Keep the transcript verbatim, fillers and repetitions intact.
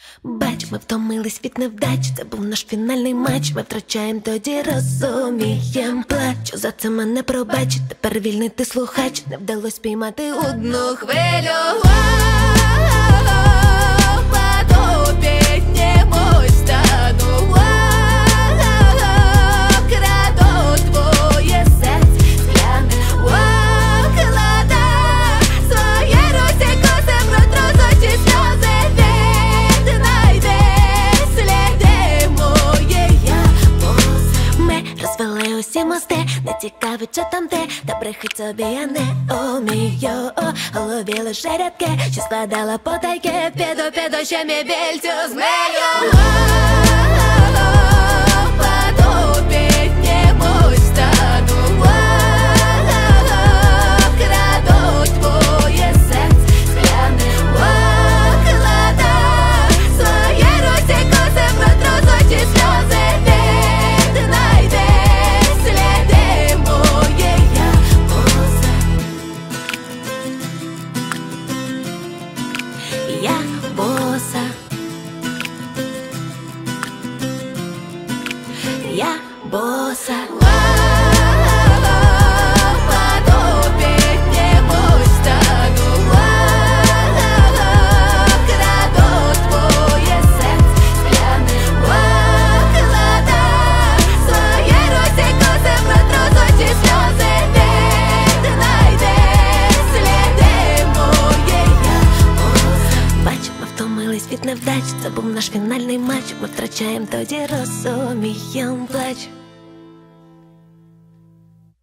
Бач, ми втомились від невдач, це був наш фінальний матч. Ми втрачаєм, тоді розумієм. Плачу, за це мене пробач. Тепер вільний ти слухач, не вдалось піймати одну хвилю. Усі мости, не цікавить, що там де, та брехать собі я не умію. У голові лише рядки, що складала потайки. Піду, піду, ще мій біль цю змелю. Паду, піднімусь, стану, краду твоє серце скляним, кладу свої руці, коси протру з очі сльози. Я боса, я боса. Паду, піднімусь, стану, краду твоє серце скляним, кладу свої руці, коси протру з очі сльози. Віднайди сліди мої, я боса. Бач, ми втомились від невдач, це був наш фінальний матч. Ми втрачаєм, тоді розумієм. Плач.